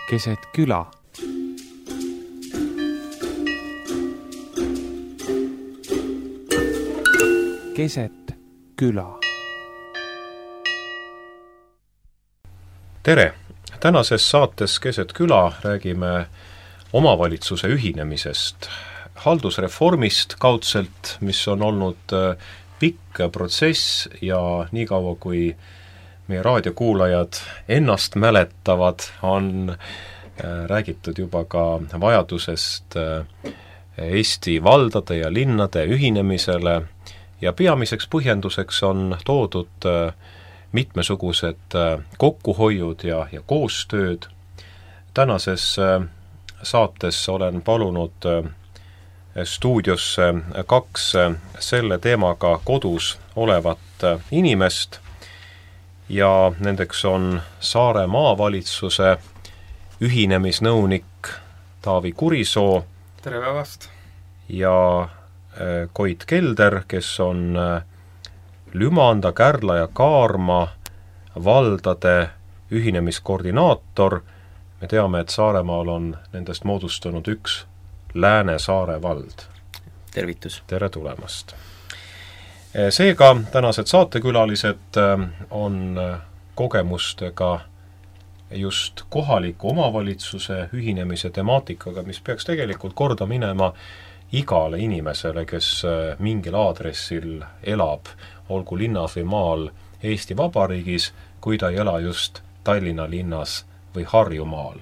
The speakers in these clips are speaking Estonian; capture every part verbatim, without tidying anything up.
keset küla. Keset küla. Tere! Tänases saates Keset küla räägime omavalitsuse ühinemisest, haldusreformist kaudselt, mis on olnud pikk protsess ja nii kaua, kui meie raadiokuulajad ennast mäletavad, on räägitud juba ka vajadusest Eesti valdade ja linnade ühinemisele ja peamiseks põhjenduseks on toodud mitmesugused kokkuhoiud ja, ja koostööd. Tänases saates olen palunud stuudiosse kaks selle teemaga kodus olevat inimest ja nendeks on Saare maavalitsuse ühinemisnõunik Taavi Kurisoo. Tere päevast! Ja Koit Kelder, kes on Lümanda, Kärla ja Kaarma valdade ühinemiskoordinaator. Me teame, et Saaremaal on nendest moodustunud üks Lääne-Saare vald. Tervitus! Tere tulemast! Seega tänased saatekülalised on kogemustega just kohaliku omavalitsuse ühinemise temaatikaga, mis peaks tegelikult korda minema igale inimesele, kes mingil aadressil elab, olgu linnas või maal Eesti Vabariigis, kui ta ei ela just Tallinna linnas või Harjumaal.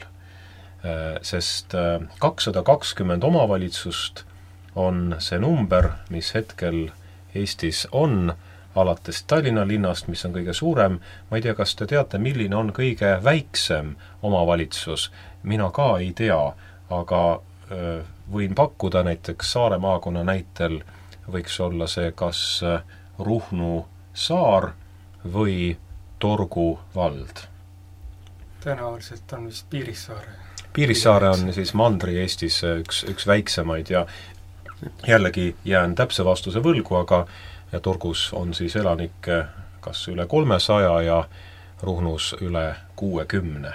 Sest kakssada kakskümmend omavalitsust on see number, mis hetkel Eestis on, alates Tallinna linnast, mis on kõige suurem. Ma ei tea, kas te teate, milline on kõige väiksem omavalitsus. Mina ka ei tea, aga võin pakkuda näiteks Saare maakonna näitel võiks olla see kas Ruhnu saar või Torgu vald. Tõenäoliselt on vist Piirissaare. Piirissaare on siis Mandri-Eestis üks, üks väiksemaid ja jällegi jään täpse vastuse võlgu, aga ja Torgus on siis elanikke kas üle kolmesaja ja Ruhnus üle kuuekümne.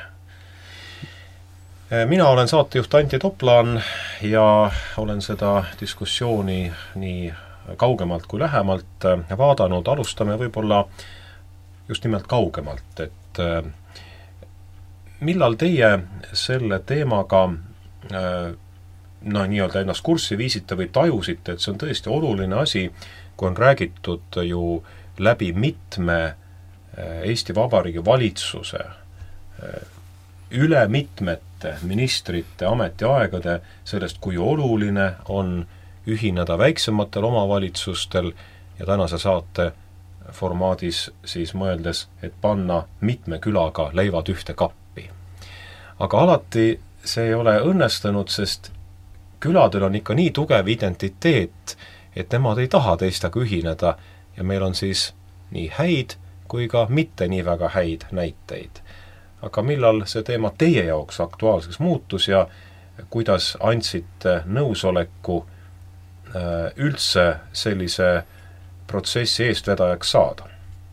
Mina olen saatejuht Antti Toplaan ja olen seda diskussiooni nii kaugemalt kui lähemalt vaadanud. Alustame võib-olla just nimelt kaugemalt, et millal teie selle teemaga no, nii-öelda ennast kurssi viisite või tajusite, et see on tõesti oluline asi, kui on räägitud ju läbi mitme Eesti Vabariigi valitsuse üle mitmete ministrite ametiaegade sellest, kui oluline on ühineda väiksematel omavalitsustel ja tänase saate formaadis siis mõeldes, et panna mitme külaga leivad ühte kappi. Aga alati see ei ole õnnestunud, sest küladel on ikka nii tugev identiteet, et nemad ei taha teistega ühineda ja meil on siis nii häid kui ka mitte nii väga häid näiteid. Aga millal see teema teie jaoks aktuaalseks muutus ja kuidas andsite nõusoleku üldse sellise protsessi eestvedajaks saada?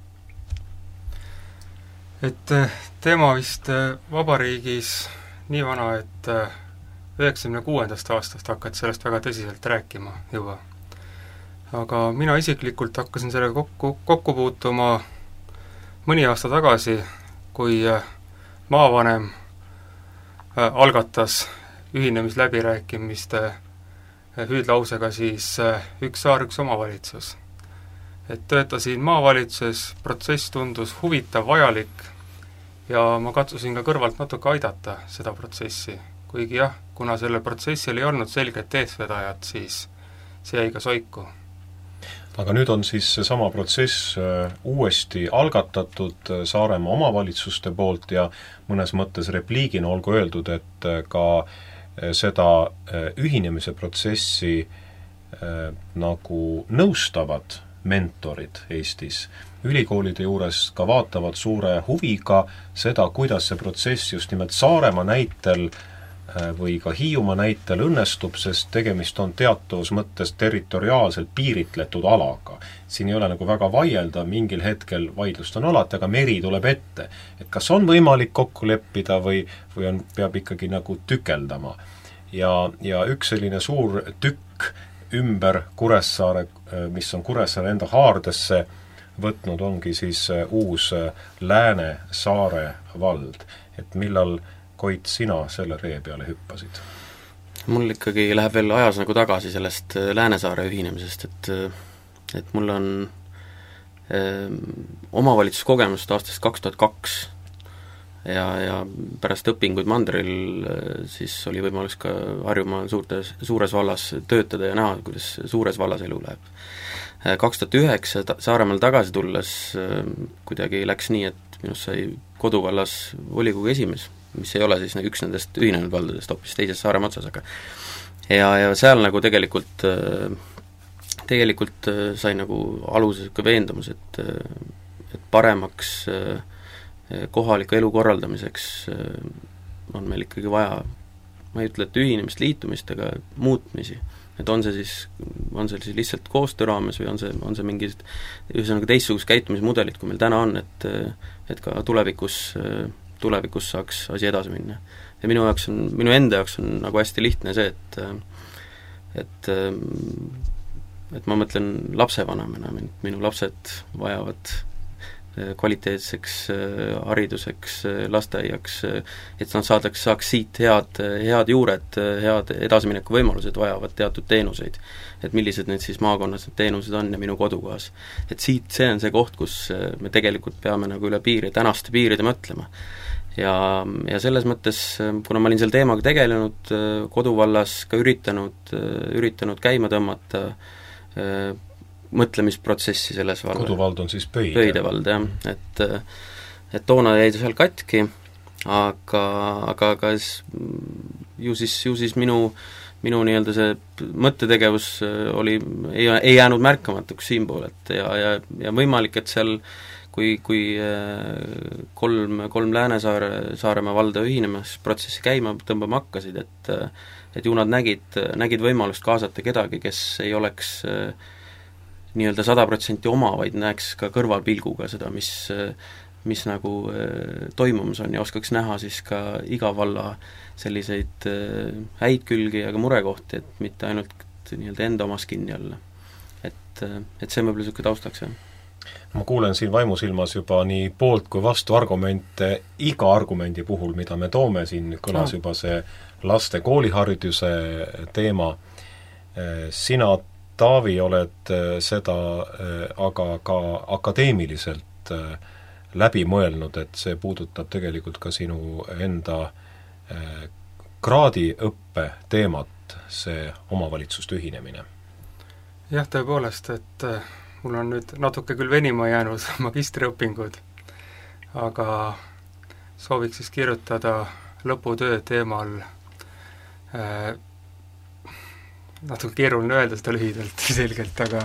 Et teema vist vabariigis nii vana, et üheksakümne kuuendast aastast hakkad sellest väga tõsiselt rääkima juba. Aga mina isiklikult hakkasin selle kokku, kokku puutuma mõni aasta tagasi, kui maavanem algatas ühinemisläbirääkimiste hüüdlausega siis üks saar, üks omavalitsus. Et töötasin maavalitsuses, protsess tundus huvitav, vajalik ja ma katsusin ka kõrvalt natuke aidata seda protsessi. Kuigi jah, kuna selle protsessil ei olnud selget eesvedajat, siis see jäi ka soiku. Aga nüüd on siis sama protsess uuesti algatatud Saaremaa omavalitsuste poolt ja mõnes mõttes repliigina olgu öeldud, et ka seda ühinemise protsessi nagu nõustavad mentorid Eestis. Ülikoolide juures ka vaatavad suure huviga seda, kuidas see protsess just nimelt Saaremaa näitel või ka Hiiumaa näitel õnnestub, sest tegemist on teatavas mõttes territoriaalselt piiritletud alaga. Siin ei ole nagu väga vaielda, mingil hetkel vaidlust on alati, aga meri tuleb ette. Et kas on võimalik kokku leppida või, või on, peab ikkagi nagu tükeldama. Ja, ja üks selline suur tükk ümber Kuressaare, mis on Kuressaare enda haardesse võtnud, ongi siis uus Läänesaare vald. Et millal Koit, sina selle ree peale hüppasid? Mul ikkagi läheb veel ajas nagu tagasi sellest Läänesaare ühinemisest, et, et mul on eh, omavalitsuskogemust aastast kaks tuhat kaks ja, ja pärast õpinguid Mandril siis oli võimalus ka Harjumaa suurtes, suures vallas töötada ja näha, kuidas suures vallas elu läheb. kaks tuhat üheksa Saaremaal tagasi tulles kuidagi läks nii, et minust sai koduvallas volikogu esimees, mis ei ole siis üks nendest ühinenud valdadest, hoopis teises Saaremaa otsas, aga ja, ja seal nagu tegelikult tegelikult sai nagu aluses ka veendumus, et, et paremaks kohaliku elu korraldamiseks on meil ikkagi vaja, ma ei ütle, et ühinemist, liitumist, aga muutmisi. Et on see siis, on see siis lihtsalt koostöö raames või on see, on see mingi ühesõnaga teistsugust käitumismudelit, kui meil täna on, et, et ka tulevikus tulevikus saaks asi edasi minna. Ja minu jaoks on, minu enda jaoks on nagu hästi lihtne see, et et et ma mõtlen lapsevanemana, minu lapsed vajavad kvaliteetseks hariduseks, lasteaiaks, et nad saadaks, saaks siit head, head juured, head edasimineku võimalused, vajavad teatud teenuseid. Et millised need siis maakonnas need teenused on ja minu kodukohas. Et siit, see on see koht, kus me tegelikult peame nagu üle piiri, tänaste piiride mõtlema. Ja, ja selles mõttes, kuna ma olin selle teemaga tegelenud, koduvallas ka üritanud, üritanud käima tõmmata mõtlemisprotsessi selles vallas. Koduvald on siis Pöide? Pöide vald, jah. Et, et toona jäi seal katki, aga, aga, aga ju siis, ju siis minu, minu nii-öelda see mõttetegevus oli, ei, ei jäänud märkamatuks siinpoolelt ja, ja, ja võimalik, et seal kui, kui kolm, kolm Läänesaare, Saaremaa valda ühinemisprotsessi käima tõmbama hakkasid, et, et ju nad nägid, nägid võimalust kaasata kedagi, kes ei oleks nii-öelda sada protsenti oma, vaid näeks ka kõrvalpilguga seda, mis, mis nagu toimumas on ja oskaks näha siis ka iga valla selliseid häid külgi ja ka murekohti, et mitte ainult nii-öelda enda omas kinni olla. Et, et see on võib-olla niisugune taustaks, jah. Ma kuulen siin vaimusilmas juba nii poolt kui vastu argumente iga argumendi puhul, mida me toome, siin kõlas juba see laste koolihariduse teema. Sina, Taavi, oled seda aga ka akadeemiliselt läbi mõelnud, et see puudutab tegelikult ka sinu enda kraadiõppe teemat, see omavalitsuste ühinemine. Jah, tõepoolest, et mul on nüüd natuke küll venima jäänud magistriõpingud, aga sooviks siis kirjutada lõputöö teemal äh, natuke keeruline öelda seda lühidalt selgelt, aga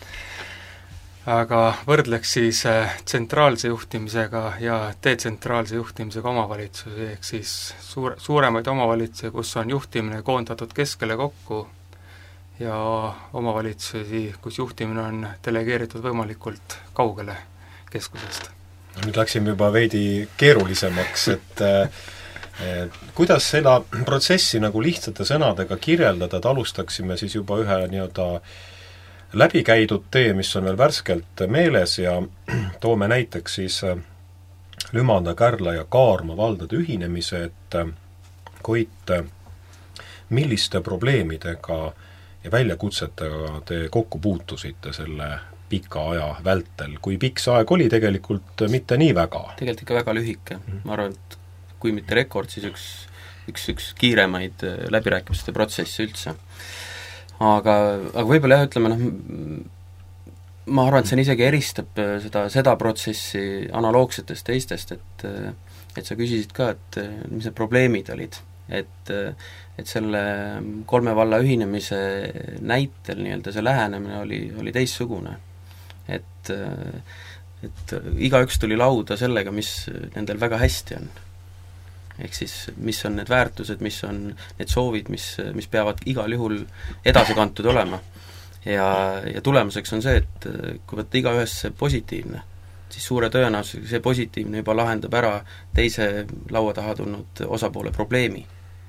aga võrdleks siis tsentraalse juhtimisega ja detsentraalse juhtimisega omavalitsusi, ehk siis suur, suuremaid omavalitsusi, kus on juhtimine koondatud keskele kokku ja omavalitsusi, kus juhtimine on delegeeritud võimalikult kaugele keskusest. Nüüd läksime juba veidi keerulisemaks, et kuidas seda protsessi nagu lihtsate sõnadega kirjeldada, et alustaksime siis juba ühe nii-öelda läbikäidud tee, mis on veel värskelt meeles ja toome näiteks siis Lümanda, Kärla ja Kaarma valdade ühinemise, et Koit, milliste probleemidega ja väljakutsetega te kokku puutusite selle pika aja vältel, kui pikk see aeg oli tegelikult mitte nii väga? Tegelikult ikka väga lühike, ma arvan, et kui mitte rekord, siis üks, üks, üks kiiremaid läbirääkimiste protsessi üldse. Aga, aga võib-olla jah, ütleme, noh, ma arvan, et see isegi eristab seda, seda protsessi analoogsetest teistest, et, et sa küsisid ka, et mis need probleemid olid. Et, et selle kolme valla ühinemise näitel nii-öelda see lähenemine oli, oli teistsugune. Et, et igaüks tuli lauda sellega, mis nendel väga hästi on. ehk siis mis on need väärtused, mis on need soovid, mis, mis peavad igal juhul edasi kantud olema. Ja, ja tulemuseks on see, et kui võtta igaühes see positiivne, siis suure tõenäosusega see positiivne juba lahendab ära teise laua taha tulnud osapoole probleemi.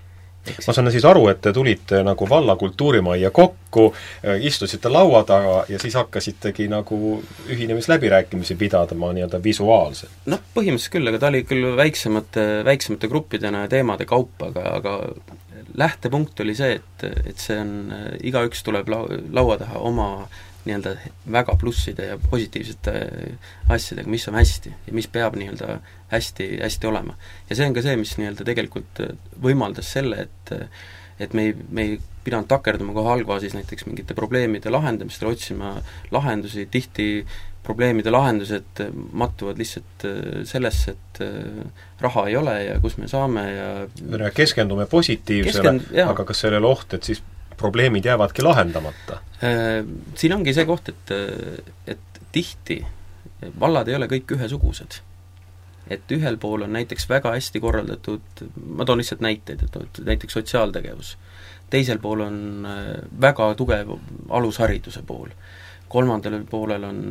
Ma saan siis aru, et te tulite nagu valla kultuurimajja kokku, istusite laua taga ja siis hakkasitegi nagu ühinemisläbirääkimisi pidadama nii-öelda visuaalselt. Noh, põhimõtteliselt küll, aga ta oli küll väiksemate, väiksemate gruppidena ja teemade kaupa, aga, aga lähtepunkt oli see, et, et see on, igaüks tuleb lau, laua taha oma nii-öelda väga plusside ja positiivsete asjadega, mis on hästi ja mis peab nii-öelda hästi, hästi olema. Ja see on ka see, mis nii-öelda tegelikult võimaldas selle, et et me ei, me ei pidanud takerduma kohe algfaasis näiteks mingite probleemide lahendamistele, otsima lahendusi, tihti probleemide lahendused mattuvad lihtsalt sellesse, et raha ei ole ja kus me saame ja keskendume positiivsele, Keskend, aga kas sellel oht, et siis probleemid jäävadki lahendamata? Siin ongi see koht, et, et tihti vallad ei ole kõik ühesugused. Et ühel pool on näiteks väga hästi korraldatud, ma toon lihtsalt näiteid, et näiteks sotsiaaltegevus. Teisel pool on väga tugev alushariduse pool. Kolmandal poolel on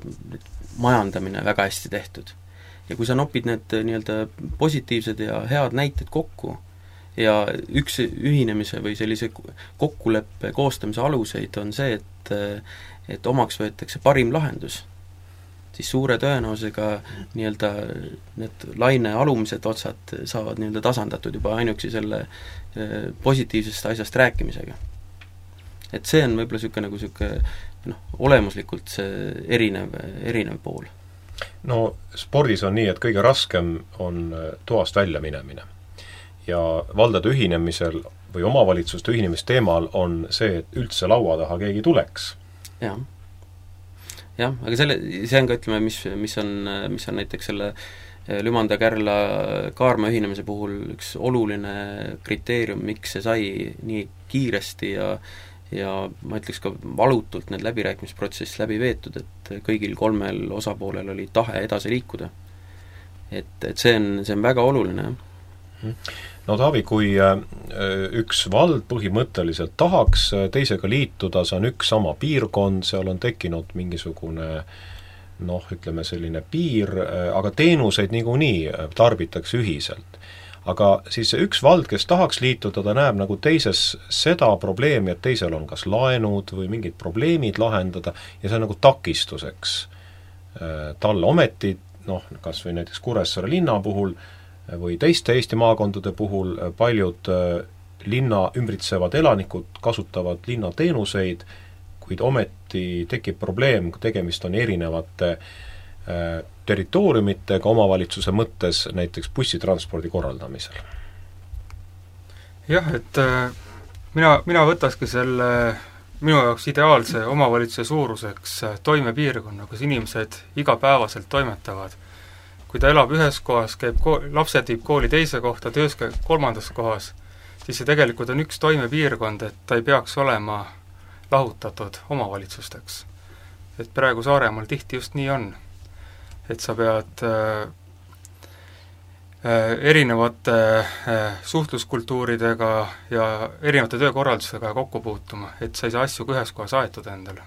majandamine väga hästi tehtud. Ja kui sa nopid need nii-öelda positiivsed ja head näited kokku, ja üks ühinemise või sellise kokkuleppe koostamise aluseid on see, et, et omaks võetakse parim lahendus, siis suure tõenäosusega nii-öelda need laine alumised otsad saavad nii-öelda tasandatud juba ainuüksi selle positiivsest asjast rääkimisega. Et see on võib-olla niisugune nagu niisugune noh, olemuslikult see erinev, erinev pool. No spordis on nii, et kõige raskem on toast välja minemine. Ja valdade ühinemisel või omavalitsuste ühinemisteemal on see, et üldse laua taha keegi tuleks. Jah, jah, aga selle, see on ka, ütleme, mis, mis on, mis on näiteks selle Lümanda Kärla Kaarma ühinemise puhul üks oluline kriteerium, miks see sai nii kiiresti ja ja ma ütleks ka valutult need läbirääkimisprotsess läbi veetud, et kõigil kolmel osapoolel oli tahe edasi liikuda. Et, et see on, see on väga oluline, jah. No Taavi, kui üks vald põhimõtteliselt tahaks teisega liituda, see on üks sama piirkond, seal on tekkinud mingisugune noh, ütleme selline piir, aga teenuseid niikuinii tarbitakse ühiselt. Aga siis üks vald, kes tahaks liituda, ta näeb nagu teises seda probleemi, et teisel on kas laenud või mingid probleemid lahendada ja see on nagu takistuseks talle ometi, noh, kas või näiteks Kuressaare linna puhul või teiste Eesti maakondade puhul paljud linna ümbritsevad elanikud kasutavad linna teenuseid, kuid ometi tekib probleem, kui tegemist on erinevate territooriumitega omavalitsuse mõttes näiteks bussitranspordi korraldamisel. Jah, et mina, mina võtaski selle minu jaoks ideaalse omavalitsuse suuruseks toimepiirkonna, kus inimesed igapäevaselt toimetavad. Kui ta elab ühes kohas, käib kool, lapsed viib kooli teise kohta, töös käib kolmandas kohas, siis see tegelikult on üks toimepiirkond, et ta ei peaks olema lahutatud omavalitsusteks. Et praegu Saaremaal tihti just nii on. Et sa pead äh, äh, erinevate äh, suhtluskultuuridega ja erinevate töökorraldustega kokku puutuma, et sa ei saa asju ühes kohas aetud endale.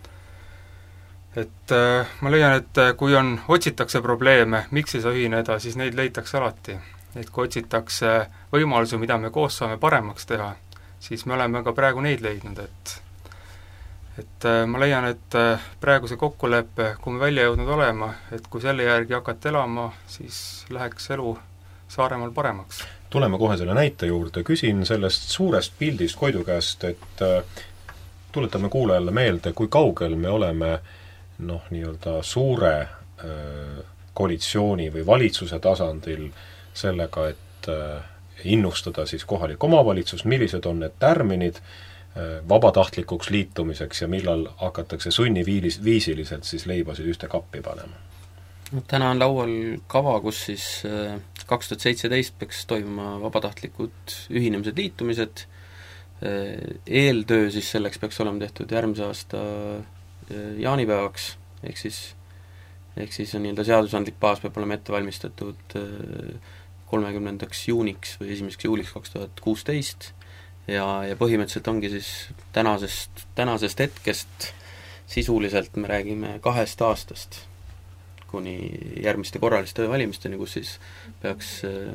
Et äh, ma leian, et kui on, otsitakse probleeme, miks ei saa ühineda, siis neid leitakse alati. Et kui otsitakse võimalusi, mida me koos saame paremaks teha, siis me oleme ka praegu neid leidnud, et et äh, ma leian, et äh, praegu see kokkulepe, kui me välja jõudnud olema, et kui selle järgi hakata elama, siis läheks elu Saaremaal paremaks. Tuleme kohe selle näite juurde, küsin sellest suurest pildist Koidu käest, et äh, tuletame kuulajale meelde, kui kaugel me oleme noh, nii-öelda suure äh, koalitsiooni või valitsuse tasandil sellega, et äh, innustada siis kohalik omavalitsus, millised on need tärminid äh, vabatahtlikuks liitumiseks ja millal hakatakse sunniviisiliselt siis leibasid ühte kappi panema? Täna on laual kava, kus siis äh, kaks tuhat seitseteist peaks toimuma vabatahtlikud ühinemised, liitumised, äh, eeltöö siis selleks peaks olema tehtud järgmise aasta jaanipäevaks, ehk siis, ehk siis on nii-öelda seadusandlik baas peab olema ette valmistatud kolmekümnendaks juuniks või esimeseks juuliks kaks tuhat kuusteist ja, ja põhimõtteliselt ongi siis tänasest, tänasest hetkest sisuliselt me räägime kahest aastast kuni järgmiste korraliste valimisteni, kus siis peaks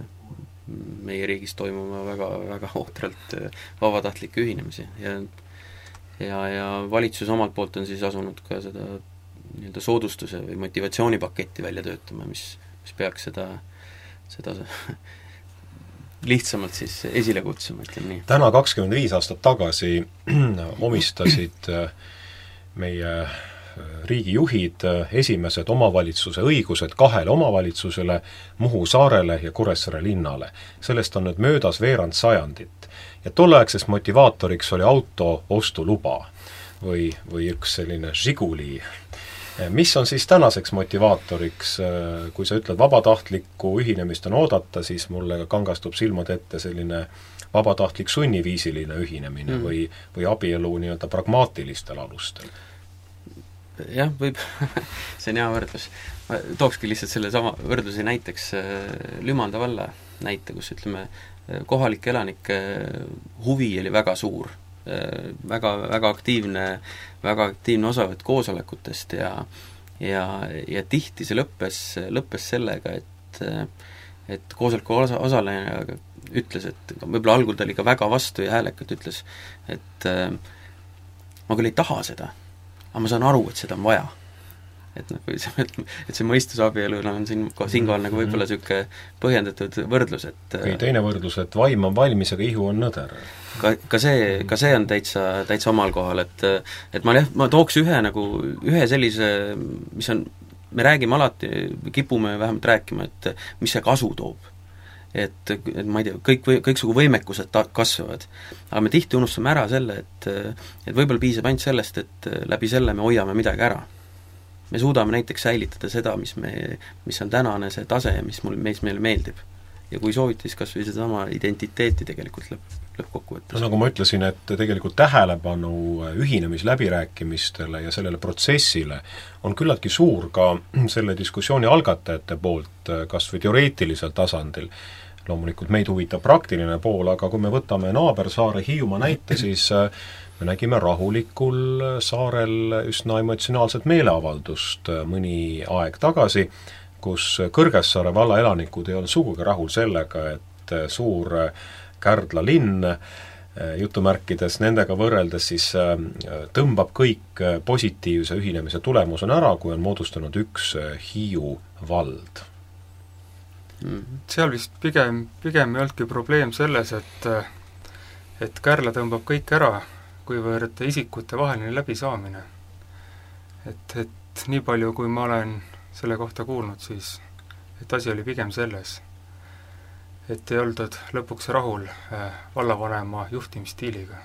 meie riigis toimuma väga, väga ohtralt vabatahtlikke ühinemisi ja ja, ja valitsus omalt poolt on siis asunud ka seda nii-öelda soodustuse või motivatsioonipaketti välja töötama, mis, mis peaks seda, seda lihtsamalt siis esile kutsuma, ütleme nii. täna kakskümmend viis aastat tagasi omistasid meie riigijuhid esimesed omavalitsuse õigused kahele omavalitsusele, Muhu saarele ja Kuressaare linnale. Sellest on nüüd möödas veerand sajandit. Ja tolleaegsest motivaatoriks oli auto ostuluba või, või üks selline Žiguli. Mis on siis tänaseks motivaatoriks? Kui sa ütled vabatahtlikku ühinemist on oodata, siis mulle kangastub silmad ette selline vabatahtlik sunniviisiline ühinemine mm. või, või abielu nii-öelda pragmaatilistel alustel. Jah, võib, see on hea võrdlus. Ma tookski lihtsalt selle sama võrdluse näiteks Lümanda valla näite, kus ütleme, kohalike elanike huvi oli väga suur, väga, väga aktiivne, väga aktiivne osavõtt koosolekutest ja, ja, ja tihti see lõppes, lõppes sellega, et, et koosoleku osa, osaleja ütles, et võib-olla algul ta oli ka väga vastu ja häälekalt ütles, et ma küll ei taha seda, aga ma saan aru, et seda on vaja. Et, noh, et see mõistusabielu on siin, siinkohal nagu võib-olla niisugune põhjendatud võrdlus, et või teine võrdlus, et vaim on valmis, aga ihu on nõder. Ka, ka, see, ka see on täitsa, täitsa omal kohal, et, et ma, ma tooks ühe, nagu, ühe sellise, mis on, me räägime alati, kipume vähemalt rääkima, et mis see kasu toob. Et, et ma ei tea, kõik, kõiksugu võimekused ta-, kasvavad. Aga me tihti unustame ära selle, et, et võib-olla piisab ainult sellest, et läbi selle me hoiame midagi ära. Me suudame näiteks säilitada seda, mis, me, mis on tänane see tase ja mis mul, meis meile meeldib. Ja kui soovite, siis kas või seda sama identiteeti tegelikult lõpp, lõppkokkuvõttes. No nagu ma ütlesin, et tegelikult tähelepanu ühinemisläbirääkimistele ja sellele protsessile on küllaltki suur ka selle diskussiooni algatajate poolt, kas või teoreetilisel tasandil. Loomulikult meid huvitab praktiline pool, aga kui me võtame naabersaare Hiiumaa näite, siis me nägime rahulikul saarel üsna emotsionaalset meeleavaldust mõni aeg tagasi, kus Kõrgessaare valla elanikud ei olnud sugugi rahul sellega, et suur Kärdla linn, jutumärkides nendega võrreldes, siis tõmbab kõik positiivse ühinemise tulemusena ära, kui on moodustanud üks Hiiu vald. Seal vist pigem, pigem ei olnudki probleem selles, et, et Kärla tõmbab kõik ära, kuivõrd isikute vaheline läbisaamine. Et, et nii palju, kui ma olen selle kohta kuulnud, siis et asi oli pigem selles, et ei oldud lõpuks rahul vallavanema juhtimisstiiliga.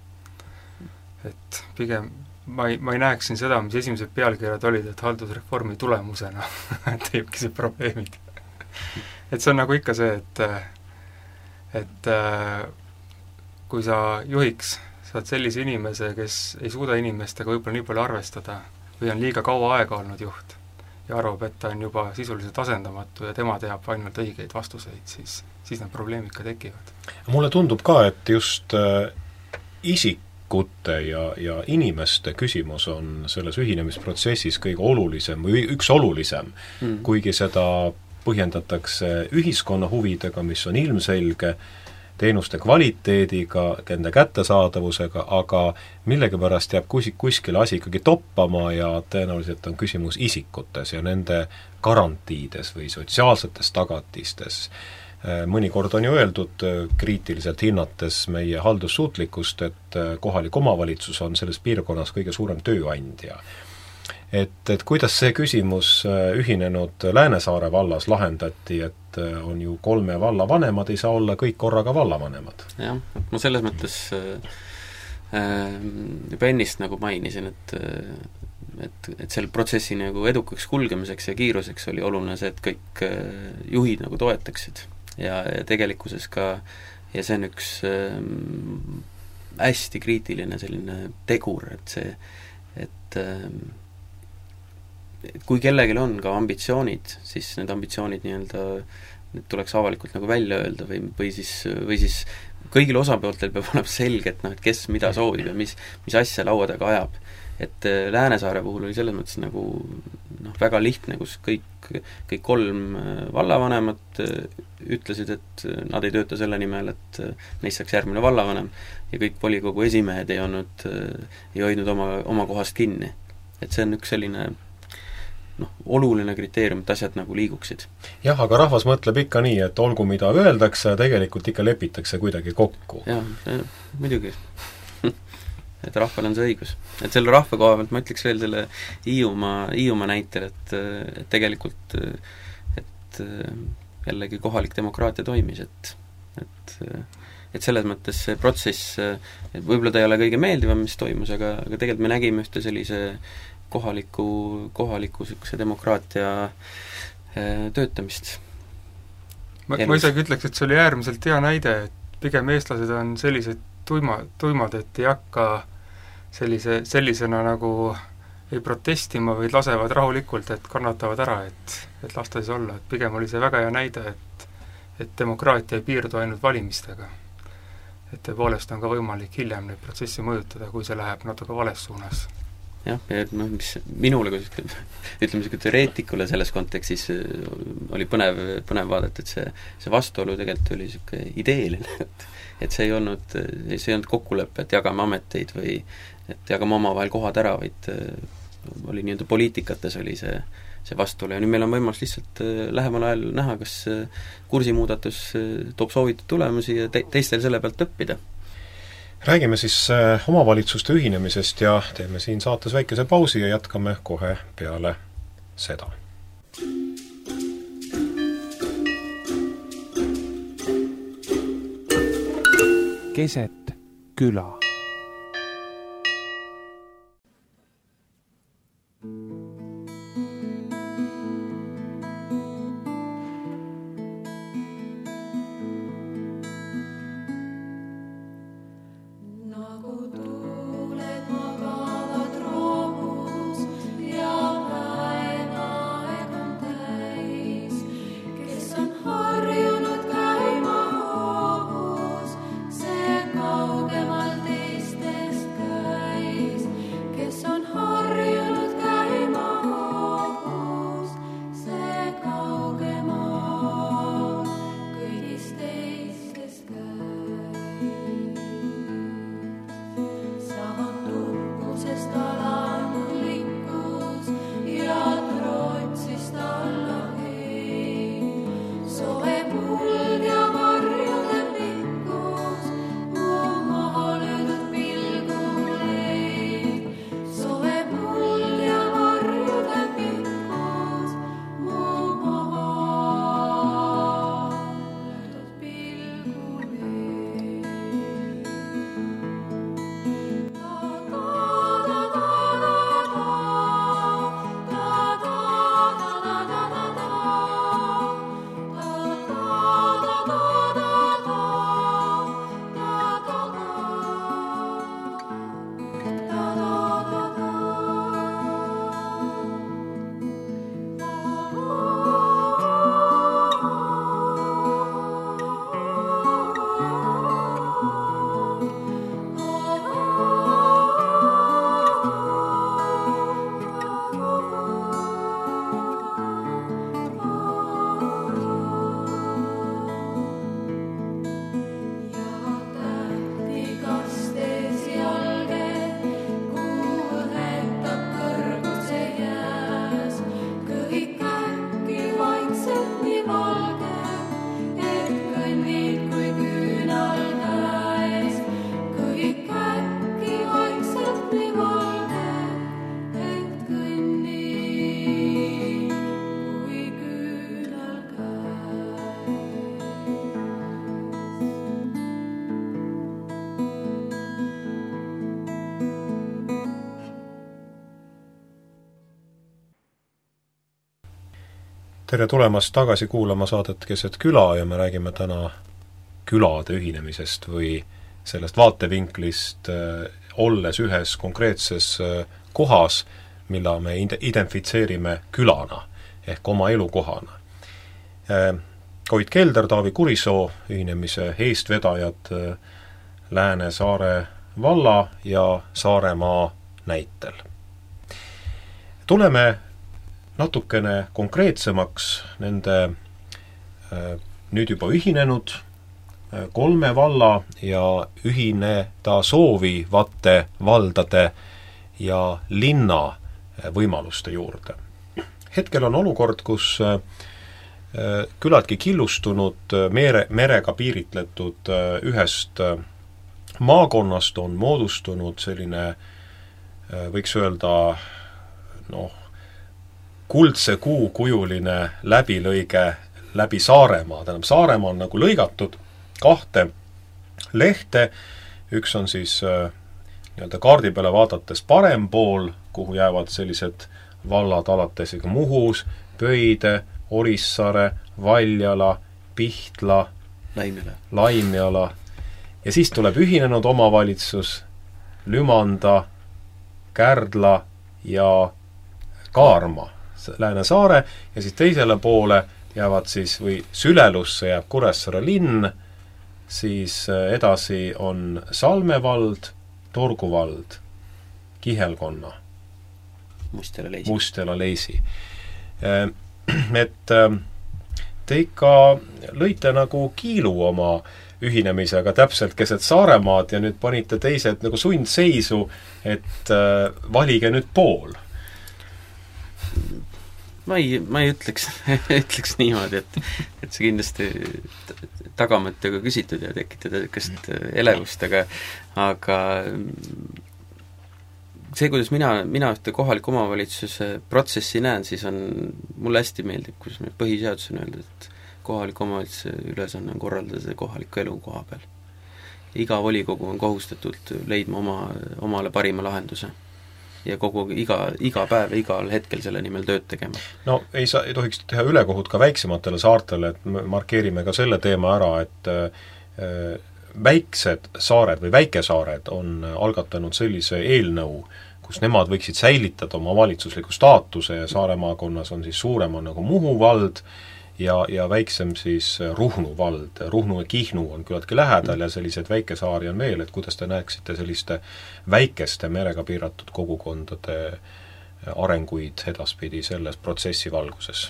Et pigem ma ei, ma ei näeks siin seda, mis esimesed pealkirjad olid, et haldusreformi tulemusena teebki see probleemid. Et see on nagu ikka see, et, et kui sa juhiks saad sellise inimese, kes ei suuda inimestega võib-olla nii palju arvestada või on liiga kaua aega olnud juht ja arvab, et ta on juba sisuliselt asendamatu ja tema teab ainult õigeid vastuseid, siis, siis need probleemid ka tekivad. Mulle tundub ka, et just äh, isikute ja, ja inimeste küsimus on selles ühinemisprotsessis kõige olulisem või üks olulisem, mm. kuigi seda põhjendatakse ühiskonna huvidega, mis on ilmselge, teenuste kvaliteediga, nende kättesaadavusega, aga millegipärast jääb kus, kuskil asi ikkagi toppama ja tõenäoliselt on küsimus isikutes ja nende garantiides või sotsiaalsetes tagatistes. Mõnikord on ju öeldud kriitiliselt hinnates meie haldussuutlikkust, et kohalik omavalitsus on selles piirkonnas kõige suurem tööandja. Et, et kuidas see küsimus ühinenud Läänesaare vallas lahendati, et on ju kolme valla vanemad, ei saa olla kõik korraga vallavanemad. Jah, ma selles mõttes äh, juba ennist nagu mainisin, et, et, et selle protsessi nagu edukaks kulgemiseks ja kiiruseks oli oluline see, et kõik juhid nagu toetaksid ja, ja tegelikkuses ka, ja see on üks äh, hästi kriitiline selline tegur, et see, et äh, et kui kellelgi on ka ambitsioonid, siis need ambitsioonid nii-öelda need tuleks avalikult nagu välja öelda või, või siis, või siis kõigil osapooltel peab olema selge, et noh, et kes mida soovib ja mis, mis asja laua taga ajab. Et Läänesaare puhul oli selles mõttes nagu noh, väga lihtne, kus kõik, kõik kolm vallavanemat ütlesid, et nad ei tööta selle nimel, et neist saaks järgmine vallavanem ja kõik volikogu esimehed ei olnud, ei hoidnud oma, oma kohast kinni. Et see on üks selline noh, oluline kriteerium, et asjad nagu liiguksid. Jah, aga rahvas mõtleb ikka nii, et olgu mida öeldakse, tegelikult ikka lepitakse kuidagi kokku. Jah, muidugi. Et rahval on see õigus. Et selle rahva koha pealt ma ütleks veel selle Hiiumaa, Hiiumaa näitel, et, et tegelikult et jällegi kohalik demokraatia toimis, et, et, et selles mõttes see protsess, et võib-olla ta ei ole kõige meeldivam, mis toimus, aga, aga tegelikult me nägime ühte sellise kohaliku, kohaliku sükse demokraatia töötamist. Ma, ma isegi ütleks, et see oli äärmiselt hea näide, et pigem eestlased on sellised tuima, tuimad, et ei hakka sellise, sellisena nagu ei protestima, vaid lasevad rahulikult, et kannatavad ära, et, et lasta siis olla. Et pigem oli see väga hea näide, et, et demokraatia ei piirdu ainult valimistega. Et tõepoolest on ka võimalik hiljem neid protsessi mõjutada, kui see läheb natuke vales suunas. Jah, ja noh, mis minule kui ütleme niisugune teoreetikule selles kontekstis oli põnev, põnev vaadata, et see, see vastuolu tegelikult oli niisugune ideeline, et, et see ei olnud, see ei olnud kokkulepe, et jagame ameteid või et jagame omavahel kohad ära, vaid oli nii-öelda poliitikates oli see, see vastuolu ja nüüd meil on võimalus lihtsalt lähemal ajal näha, kas kursimuudatus toob soovitud tulemusi ja te, teistel selle pealt õppida. Räägime siis omavalitsuste ühinemisest ja teeme siin saates väikese pausi ja jätkame kohe peale seda. Keset küla. Tere tulemast tagasi kuulama saadet Keset küla ja me räägime täna külade ühinemisest või sellest vaatevinklist äh, olles ühes konkreetses äh, kohas, mille me identifitseerime külana ehk oma elukohana. Äh, Koit Kelder, Taavi Kurisoo, ühinemise eestvedajad Lääne-Saare valla ja Saaremaa näitel. Tuleme natukene konkreetsemaks nende nüüd juba ühinenud kolme valla ja ühineda soovivate valdade ja linna võimaluste juurde. Hetkel on olukord, kus küllaltki killustunud mere, merega piiritletud ühest maakonnast on moodustunud selline, võiks öelda, noh, kuldse kuu kujuline läbilõige läbi Saaremaa. Tähendab, Saaremaa on nagu lõigatud kahte lehte, üks on siis nii-öelda kaardi peale vaadates parem pool, kuhu jäävad sellised vallad alates ega Muhus, Pöide, Orissaare, Valjala, Pihtla, Laimjala. Laimjala ja siis tuleb ühinenud omavalitsus, Lümanda, Kärdla ja Kaarma, Lääne-Saare, ja siis teisele poole jäävad siis, või Sülelusse jääb Kuressaare linn, siis edasi on Salme vald, Torgu vald, Kihelkonna, Mustjala-Leisi. Mustjala-Leisi. Et te ikka lõite nagu kiilu oma ühinemisega täpselt keset Saaremaad ja nüüd panite teised nagu sundseisu, et valige nüüd pool. Ma ei, ma ei ütleks, ütleks niimoodi, et, et see kindlasti tagamõttega küsitud ja tekitada niisugust elevust, aga, aga see, kuidas mina, mina ühte kohaliku omavalitsuse protsessi näen, siis on, mulle hästi meeldib, kus meil põhiseadus on öeldud, et kohaliku omavalitsuse ülesanne on korraldada seda kohaliku elu koha peal. Iga volikogu on kohustatult leidma oma, omale parima lahenduse. Ja kogu iga, iga päev ja igal hetkel selle nimel tööd tegema. No ei, saa, ei tohiks teha ülekohut ka väiksematele saartele, et markeerime ka selle teema ära, et äh, väiksed saared või väikesaared on algatanud sellise eelnõu, kus nemad võiksid säilitada oma valitsusliku staatuse ja Saare maakonnas on siis suurem on nagu Muhu vald ja, ja väiksem siis Ruhnu vald. Ruhnu ja Kihnu on küllaltki lähedal ja selliseid väikesaari on veel, et kuidas te näeksite selliste väikeste merega piiratud kogukondade arenguid edaspidi selles protsessi valguses?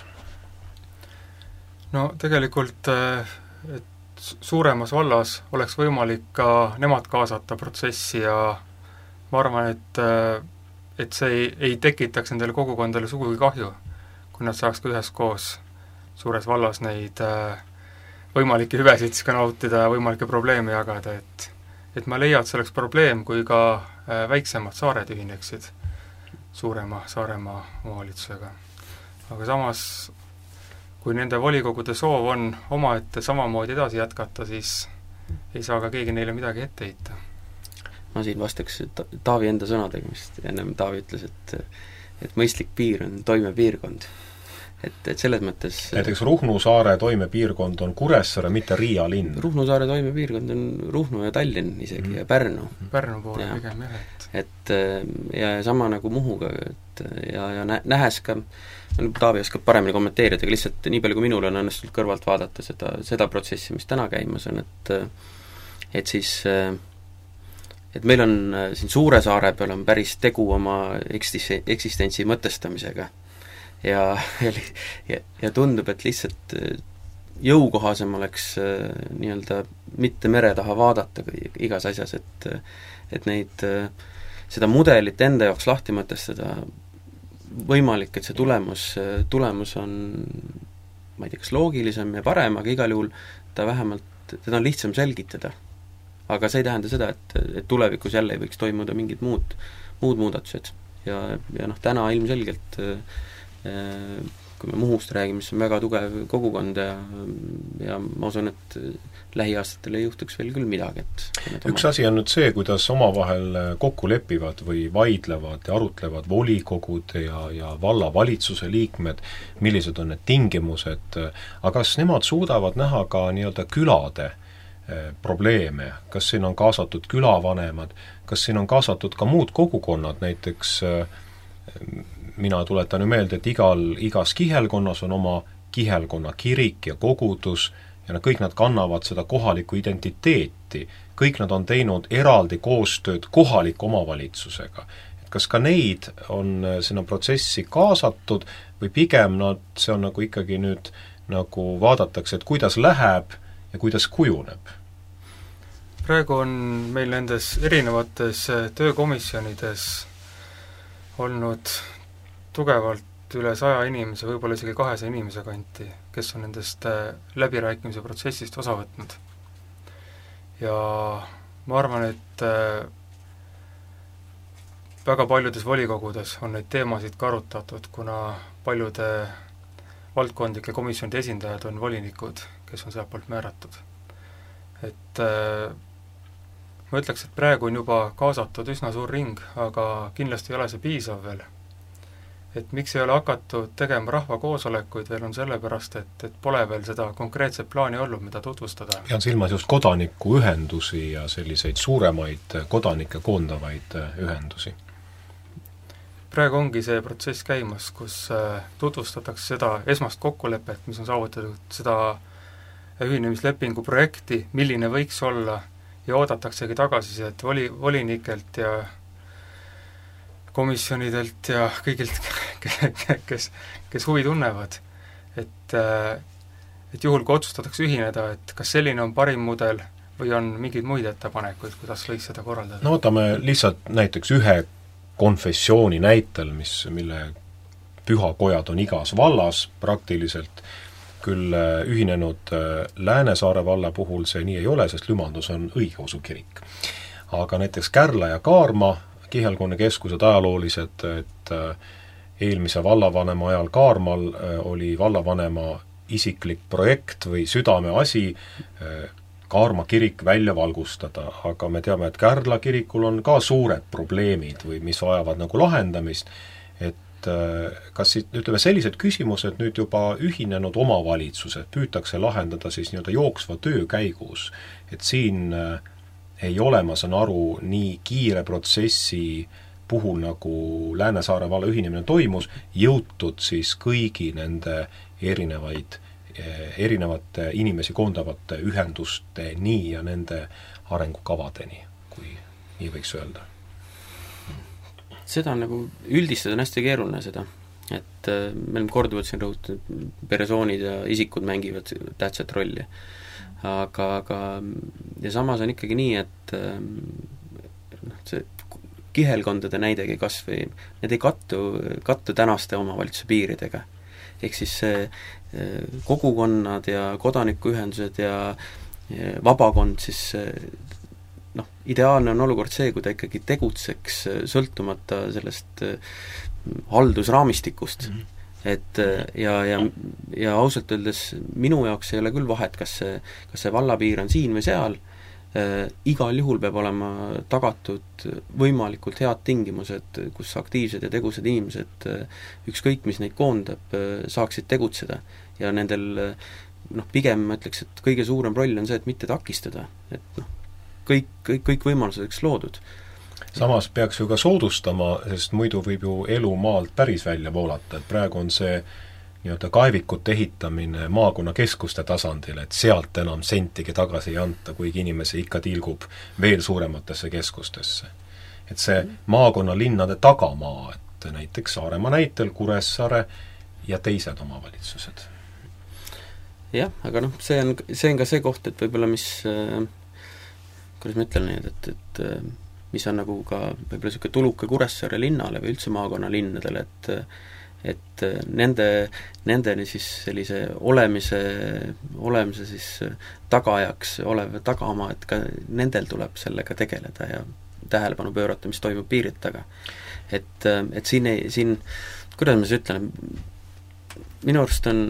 No tegelikult et suuremas vallas oleks võimalik ka nemad kaasata protsessi ja ma arvan, et, et see ei, ei tekitaks nendele kogukondadele sugugi kahju, kui nad saaks ka üheskoos suures vallas neid äh, võimalikke hüvesid siis ka nautida ja võimalikke probleeme jagada, et, et ma leian, et see oleks probleem, kui ka äh, väiksemad saared ühineksid suurema Saaremaa omavalitsusega. Aga samas, kui nende volikogude soov on omaette samamoodi edasi jätkata, siis ei saa ka keegi neile midagi ette heita. Ma siin vastaks Taavi enda sõnadega, mis ennem Taavi ütles, et, et mõistlik piir on toime piirkond. Et, et selles mõttes näiteks Ruhnu saare toimepiirkond on Kuressaare, mitte Riia linn. Ruhnu saare toimepiirkond on Ruhnu ja Tallinn isegi mm. ja Pärnu. Pärnu poole pigem jah, et et ja sama nagu Muhuga, et ja, ja nähes ka, Taavi oskab paremini kommenteerida, aga lihtsalt nii palju kui minul on õnnestunud kõrvalt vaadata seda, seda protsessi, mis täna käimas on, et et siis et meil on siin Suure saare peal on päris tegu oma eksistentsi, eksistentsi mõtestamisega. Ja, ja, ja tundub, et lihtsalt jõukohasem oleks nii-öelda mitte mere taha vaadata igas asjas, et, et neid, seda mudelit enda jaoks lahti mõtestada võimalik, et see tulemus, tulemus on, ma ei tea, kas loogilisem ja parem, aga igal juhul ta vähemalt, teda on lihtsam selgitada. Aga see ei tähenda seda, et, et tulevikus jälle ei võiks toimuda mingid muud, muud muudatused. Ja, ja noh, täna ilmselgelt kui me Muhust räägime, mis on väga tugev kogukond ja, ja ma usun, et lähiaastatel ei juhtuks veel küll midagi. Et üks asi on nüüd see, kuidas omavahel kokku lepivad või vaidlevad ja arutlevad volikogud ja, ja vallavalitsuse liikmed, millised on need tingimused, aga kas nemad suudavad näha ka nii-öelda külade probleeme, kas siin on kaasatud külavanemad, kas siin on kaasatud ka muud kogukonnad, näiteks mina tuletan ju meelde, et igal, igas kihelkonnas on oma kihelkonna kirik ja kogudus ja no kõik nad kannavad seda kohalikku identiteeti, kõik nad on teinud eraldi koostööd kohaliku omavalitsusega. Et kas ka neid on sinna protsessi kaasatud või pigem nad, see on nagu ikkagi nüüd nagu vaadatakse, et kuidas läheb ja kuidas kujuneb? Praegu on meil nendes erinevates töökomisjonides olnud tugevalt üle saja inimese, võib-olla isegi kahesaja inimese kanti, kes on nendest läbirääkimise protsessist osa võtnud. Ja ma arvan, et väga paljudes volikogudes on neid teemasid ka arutatud, kuna paljude valdkondlike komisjonide esindajad on volinikud, kes on sealt poolt määratud. Et ma ütleks, et praegu on juba kaasatud üsna suur ring, aga kindlasti ei ole see piisav veel. Et miks ei ole hakatud tegema rahvakoosolekuid veel on sellepärast, et, et pole veel seda konkreetset plaani olnud, mida tutvustada. Ja on silmas just kodanikuühendusi ja selliseid suuremaid kodanikke koondavaid ühendusi. Praegu ongi see protsess käimas, kus tutvustatakse seda esmast kokkulepet, mis on saavutatud seda ühinemislepingu projekti, milline võiks olla ja oodataksegi tagasisidet voli, volinikelt ja komisjonidelt ja kõigilt, kes, kes huvi tunnevad. Et, et juhul, kui otsustatakse ühineda, et kas selline on parim mudel või on mingeid muid ettepanekuid, kuidas võiks seda korraldada? No võtame lihtsalt näiteks ühe konfessiooni näitel, mis, mille pühakojad on igas vallas praktiliselt, küll ühinenud Läänesaare valla puhul see nii ei ole, sest Lümandus on õigeusu kirik. Aga näiteks Kärla ja Kaarma kihelkonna keskused ajaloolised, et eelmise vallavanema ajal Kaarmal oli vallavanema isiklik projekt või südame asi Kaarma kirik välja valgustada, aga me teame, et Kärla kirikul on ka suured probleemid või mis vajavad nagu lahendamist, et kas siit, ütleme, sellised küsimused nüüd juba ühinenud omavalitsused püütakse lahendada siis nii-öelda jooksva töö käigus, et siin ei ole, ma saan aru, nii kiire protsessi puhul, nagu Läänesaare valla ühinemine toimus, jõutud siis kõigi nende erinevaid, erinevate inimesi koondavate ühendusteni ja nende arengukavadeni, kui nii võiks öelda. Seda on nagu üldistada on hästi keeruline seda, et meil on korduvalt siin rõhutud, persoonid ja isikud mängivad tähtsat rolli. Aga, aga ja samas on ikkagi nii, et noh, see kihelkondade näidegi kas või, need ei kattu, kattu tänaste omavalitsuse piiridega. Ehk siis kogukonnad ja kodanikuühendused ja vabakond siis noh, ideaalne on olukord see, kui ta ikkagi tegutseks sõltumata sellest haldusraamistikust. Mm-hmm. Et ja, ja, ja ausalt öeldes minu jaoks ei ole küll vahet, kas see, kas see vallapiir on siin või seal, äh, igal juhul peab olema tagatud võimalikult head tingimused, kus aktiivsed ja tegusad inimesed, ükskõik mis neid koondab, saaksid tegutseda. Ja nendel, noh, pigem ma ütleks, et kõige suurem roll on see, et mitte takistada, et noh, kõik, kõik, kõik võimaluseks loodud. Samas peaks ju ka soodustama, sest muidu võib ju elu maalt päris välja voolata, et praegu on see nii-öelda kaevikute ehitamine maakonnakeskuste tasandil, et sealt enam sentigi tagasi ei anta, kuigi inimesi ikka tilgub veel suurematesse keskustesse. Et see maakonna linnade tagamaa, et näiteks Saaremaa näitel Kuressaare ja teised omavalitsused. Jah, aga noh, see on, see on ka see koht, et võib-olla mis kuidas ma ütlen nii, et, et mis on nagu ka võib-olla niisugune tuluka Kuressaare linnale või üldse maakonna linnadele, et et nende, nendeni siis sellise olemise, olemise siis tagajaks olev tagamaa, et ka nendel tuleb sellega tegeleda ja tähelepanu pöörata, mis toimub piirid taga. Et, et siin ei, siin, kuidas ma siis ütlen, minu arust on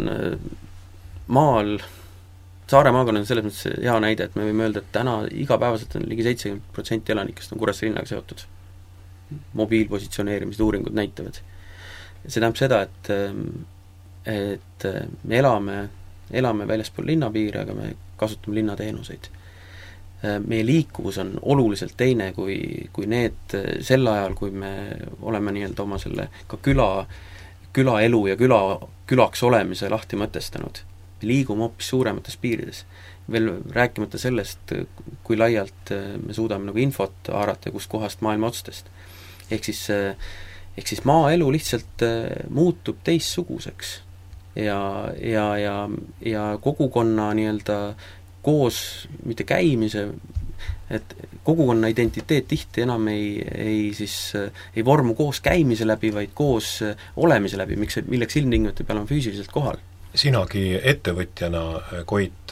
maal Saare maakonna on selles mõttes hea näide, et me võime öelda, et täna igapäevaselt on ligi seitsekümmend protsenti elanikest on Kuressaare linnaga seotud. Mobiilpositsioneerimised uuringud näitavad. See tähendab seda, et, et me elame, elame väljaspool linnapiiri, aga me kasutame linnateenuseid. Meie liikuvus on oluliselt teine kui, kui need sel ajal, kui me oleme nii-öelda oma selle ka küla külaelu ja küla, külaks olemise lahti mõtestanud. Me liigume hoopis suuremates piirides. Veel rääkimata sellest, kui laialt me suudame nagu infot haarata, kust kohast maailma otstest. Ehk siis, ehk siis maaelu lihtsalt muutub teissuguseks. Ja, ja, ja, ja kogukonna nii-öelda koos, mitte käimise, et kogukonna identiteet tihti enam ei, ei, siis, ei vormu koos käimise läbi, vaid koos olemise läbi, miks, milleks ilmtingimata peale on füüsiliselt kohal. Sinagi ettevõtjana, Koit,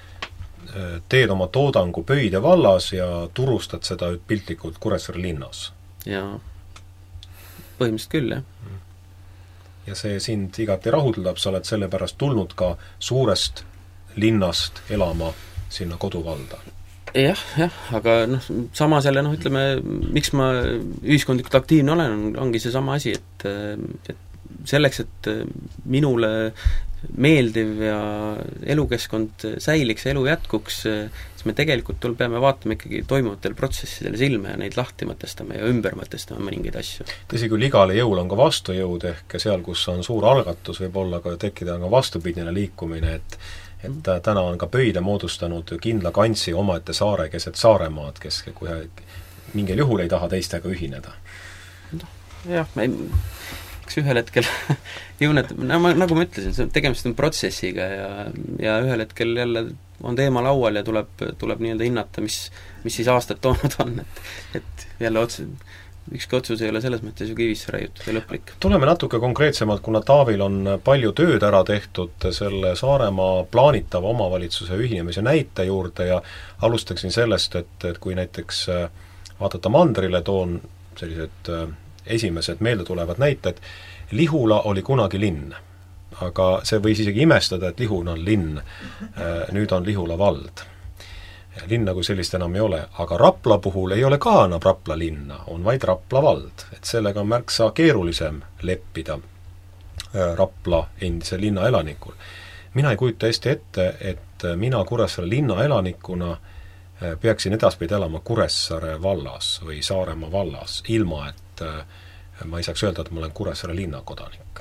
teed oma toodangu Pöide vallas ja turustad seda piltlikult Kuressaare linnas. Ja põhimõtteliselt küll, jah. Ja see sind igati rahuldab, sa oled selle pärast tulnud ka suurest linnast elama sinna koduvalda. Jah, jah, aga noh, samas jälle noh, ütleme, miks ma ühiskondlikult aktiivne olen, on, ongi see sama asi, et, et selleks, et minule meeldiv ja elukeskkond säiliks ja elu jätkuks, siis me tegelikult tul peame vaatama ikkagi toimuvatele protsessidele silme ja neid lahti mõtestama ja ümber mõtestama mõningaid asju. Tõsi, kui igale jõul on ka vastujõud, ehk seal, kus on suur algatus, võib olla ka tekkida ka vastupidine liikumine, et et täna on ka Pöide moodustanud kindla kantsi omaette saare keset Saaremaad, kes kohe mingil juhul ei taha teistega ühineda. Jah, me eks ühel hetkel jõunet, nagu ma ütlesin, tegemist on protsessiga ja, ja ühel hetkel jälle on teema laual ja tuleb, tuleb nii-öelda hinnata, mis, mis siis aastad toonud on, et, et jälle otse, ükski otsus ei ole selles mõttes ju kivisse raiutud ja lõplik. Tuleme natuke konkreetsemalt, kuna Taavil on palju tööd ära tehtud selle Saaremaa plaanitava omavalitsuse ühinemise näite juurde ja alustaksin sellest, et, et kui näiteks vaadata mandrile, toon sellised esimesed meeldetulevad näited, Lihula oli kunagi linn, aga see võis isegi imestada, et Lihula on linn, nüüd on Lihula vald. Linna kui sellist enam ei ole, aga Rapla puhul ei ole ka enam Rapla linna, on vaid Rapla vald, et sellega on märksa keerulisem leppida Rapla endise linna elanikul. Mina ei kujuta hästi ette, et mina Kuressaare linna elanikuna peaksin edaspidi elama Kuressaare vallas või Saaremaa vallas, ilma et ma ei saaks öelda, et ma olen Kuressaare linna kodanik.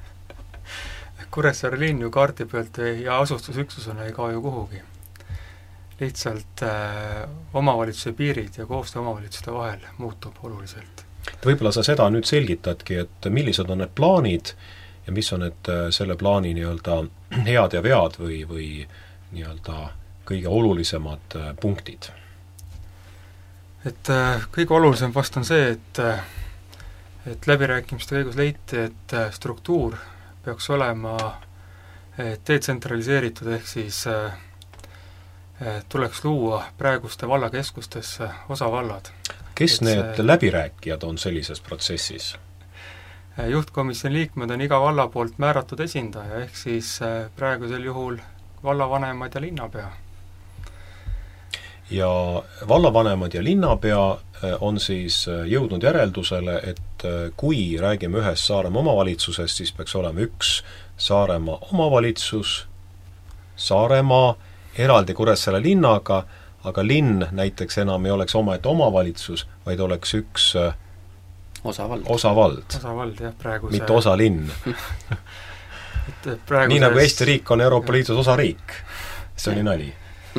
Kuressaare linn ju kaarti pealt ja asustusüksusena ei kao ju kuhugi. Lihtsalt äh, omavalitsuse piirid ja koostöö omavalitsuste vahel muutub oluliselt. Võib-olla sa seda nüüd selgitadki, et millised on need plaanid ja mis on need selle plaani nii-öelda head ja vead või, või nii-öelda kõige olulisemad punktid? Et äh, kõige olulisem vast on see, et, et läbirääkimiste käigus leiti, et struktuur peaks olema detsentraliseeritud, ehk siis äh, tuleks luua praeguste vallakeskustesse osavallad. Kes et need see, läbirääkijad on sellises protsessis? Juhtkomisjoni liikmed on iga valla poolt määratud esindaja, ehk siis praegusel juhul vallavanemad ja linnapea. Ja vallavanemad ja linnapea on siis jõudnud järeldusele, et kui räägime ühest Saaremaa omavalitsusest, siis peaks olema üks Saaremaa omavalitsus, Saaremaa, eraldi Kuressaare linnaga, aga linn näiteks enam ei oleks omaette omavalitsus, vaid oleks üks osavald. Osavald, osavald jah, praegu mitte see... osa linn. Nii nagu Eesti riik on Euroopa Liidus osariik. See oli nali.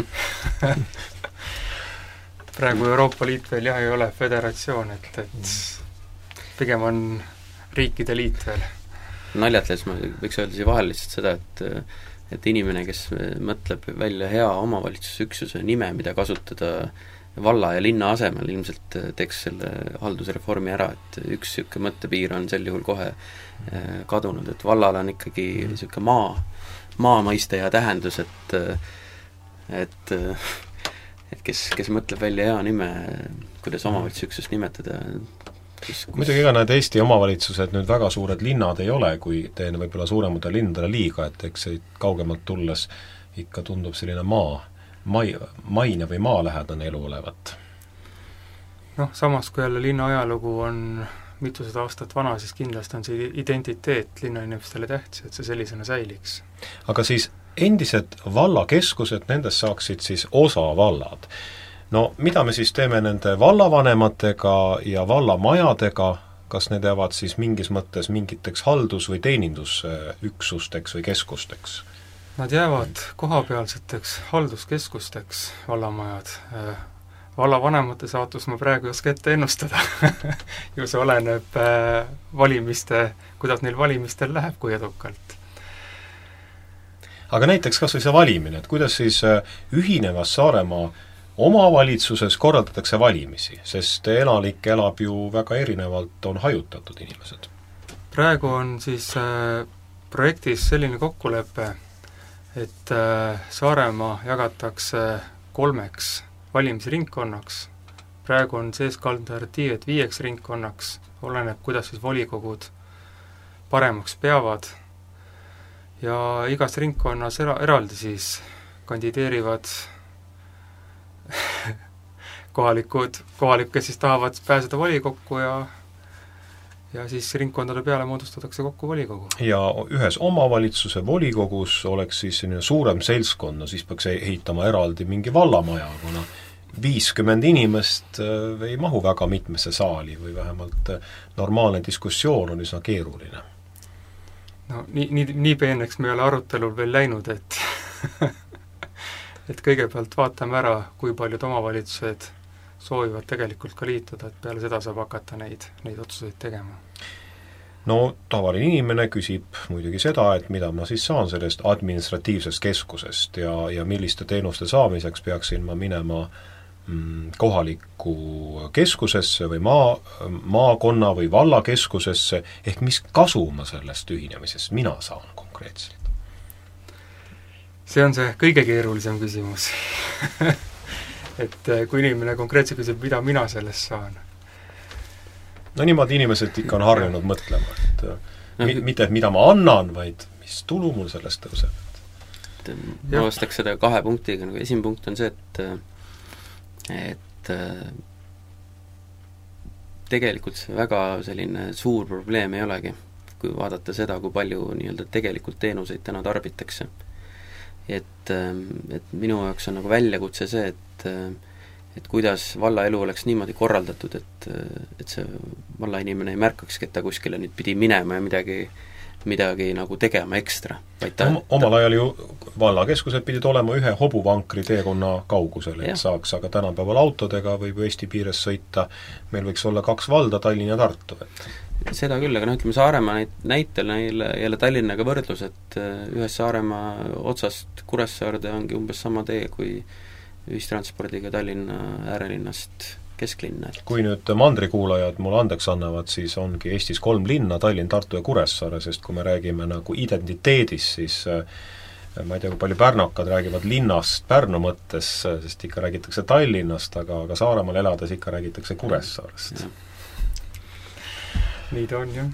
Praegu Euroopa Liit veel jah ei ole föderatsioon, et, et pigem on riikide liit veel. Naljatles ma võiks öelda siia vahel lihtsalt seda, et et inimene, kes mõtleb välja hea omavalitsusüksuse nime, mida kasutada valla ja linna asemel, ilmselt teeks selle haldusreformi ära, et üks siuke mõttepiir on sel juhul kohe kadunud, et vallal on ikkagi siuke maa, maa mõiste ja tähendus, et et, et kes, kes mõtleb välja hea nime, kuidas omavalitsusüksust nimetada. Kus, kus... muidugi ega need Eesti omavalitsused nüüd väga suured linnad ei ole, kui teen võib-olla suurematele linnadele liiga, et eks see kaugemalt tulles ikka tundub selline maa, mai, maine või maalähedane elu olevat. Noh, samas kui jälle linna ajalugu on mitusada aastat vana, siis kindlasti on see identiteet linnainimestele tähtis, et see sellisena säiliks. Aga siis endised vallakeskused, nendest saaksid siis osavallad. No mida me siis teeme nende vallavanematega ja vallamajadega, kas need jäävad siis mingis mõttes mingiteks haldus- või teenindusüksusteks või keskusteks? Nad jäävad kohapealseteks halduskeskusteks, vallamajad. Vallavanemate saatus ma praegu ei oska ette ennustada ju see oleneb valimiste, kuidas neil valimistel läheb, kui edukalt. Aga näiteks kas või see valimine, et kuidas siis ühinevas Saaremaa omavalitsuses korraldatakse valimisi, sest elalik elab ju väga erinevalt, on hajutatud inimesed. Praegu on siis äh, projektis selline kokkulepe, et äh, Saaremaa jagatakse kolmeks valimisringkonnaks. Praegu on sees alternatiiv, et viieks ringkonnaks, oleneb, kuidas siis volikogud paremaks peavad. Ja igas ringkonnas era- eraldi siis kandideerivad kohalikud, kohalik, kes siis tahavad pääseda volikokku ja ja siis ringkondade peale moodustatakse kokku volikogu. Ja ühes omavalitsuse volikogus oleks siis selline suurem seltskond, no siis peaks ehitama eraldi mingi vallamaja, kuna viiskümmend inimest ei mahu väga mitmesse saali või vähemalt normaalne diskussioon on üsna keeruline. No nii, nii, nii peeneks me ei ole arutelul veel läinud, et et kõigepealt vaatame ära, kui paljud omavalitsused soovivad tegelikult ka liituda, et peale seda saab hakata neid, neid otsuseid tegema. No tavaline inimene küsib muidugi seda, et mida ma siis saan sellest administratiivsest keskusest ja, ja milliste teenuste saamiseks peaksin ma minema mm, kohalikku keskusesse või maa, maakonna või vallakeskusesse, ehk mis kasu ma sellest ühinemisest mina saan konkreetselt? See on see kõige keerulisem küsimus et kui inimene konkreetselt küsib, mida mina sellest saan. No niimoodi inimesed ikka on harjunud mõtlema, et no, mi- mitte, et mida ma annan, vaid mis tulu mul sellest tõuseb. Ma vastaks seda kahe punktiga, nagu esimene punkt on see, et et tegelikult see väga selline suur probleem ei olegi, kui vaadata seda, kui palju nii-öelda tegelikult teenuseid täna tarbitakse. Et, et minu jaoks on nagu väljakutse see, et et kuidas valla elu oleks niimoodi korraldatud, et, et see valla inimene ei märkakski, et ta kuskile nüüd pidi minema ja midagi, midagi nagu tegema ekstra. Ta, Om, omal ajal ju vallakeskused pidid olema ühe hobuvankri teekonna kaugusel, et ja. Saaks, aga tänapäeval autodega võib Eesti piires sõita, meil võiks olla kaks valda, Tallinn ja Tartu. Et seda küll, aga no ütleme Saaremaa näitel neil jälle Tallinnaga võrdlus, et ühes Saaremaa otsast Kuressaarde ongi umbes sama tee kui ühistranspordiga Tallinna äärelinnast kesklinna. Kui nüüd mandrikuulajad mulle andeks annavad, siis ongi Eestis kolm linna, Tallinn, Tartu ja Kuressaare, sest kui me räägime nagu identiteedist, siis ma ei tea, kui palju pärnakad räägivad linnast Pärnu mõttes, sest ikka räägitakse Tallinnast, aga, aga Saaremaal elades ikka räägitakse Kuressaarest. Nii ta on, jah.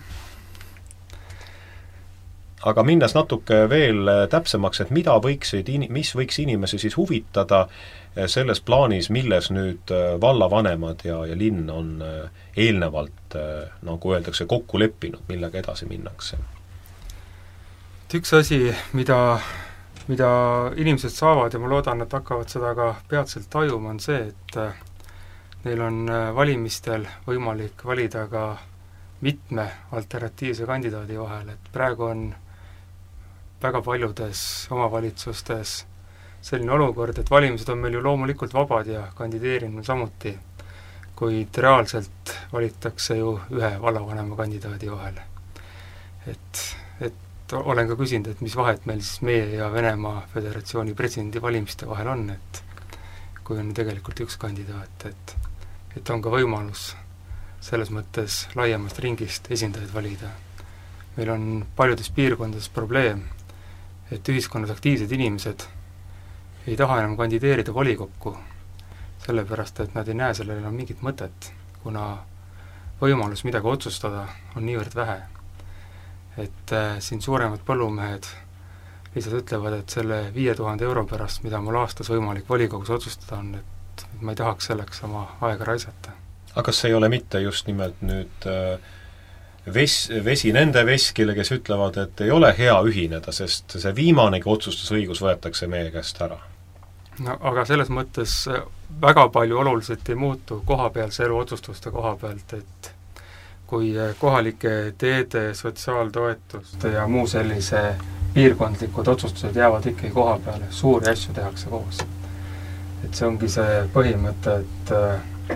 Aga minnes natuke veel täpsemaks, et mida võiksid, mis võiks inimesi siis huvitada selles plaanis, milles nüüd vallavanemad ja, ja linn on eelnevalt, nagu öeldakse, kokku leppinud, millega edasi minnakse? Üks asi, mida, mida inimesed saavad ja ma loodan, et hakkavad seda ka peatselt tajuma, on see, et neil on valimistel võimalik valida ka mitme alternatiivse kandidaadi vahel, et praegu on väga paljudes omavalitsustes selline olukord, et valimised on meil ju loomulikult vabad ja kandideerimine samuti, kuid reaalselt valitakse ju ühe vallavanema kandidaadi vahel. Et, et olen ka küsinud, et mis vahet meil siis meie ja Venemaa Föderatsiooni presidendi valimiste vahel on, et kui on tegelikult üks kandidaat, et, et on ka võimalus selles mõttes laiemast ringist esindajaid valida. Meil on paljudes piirkondades probleem, et ühiskonnas aktiivsed inimesed ei taha enam kandideerida volikokku, sellepärast, et nad ei näe sellele enam mingit mõtet, kuna võimalus midagi otsustada on niivõrd vähe. Et äh, siin suuremad põllumehed lihtsalt ütlevad, et selle viie tuhande euro pärast, mida mul aastas võimalik volikogus otsustada on, et ma ei tahaks selleks oma aega raisata. Aga kas see ei ole mitte just nimelt nüüd äh, ves, vesi nende veskile, kes ütlevad, et ei ole hea ühineda, sest see viimanegi otsustusõigus võetakse meie käest ära? No aga selles mõttes väga palju oluliselt ei muutu kohapealse elu otsustuste koha pealt, et kui kohalike teede, sotsiaaltoetuste ja muu sellise piirkondlikud otsustused jäävad ikkagi koha peale, suuri asju tehakse koos. Et see ongi see põhimõte, et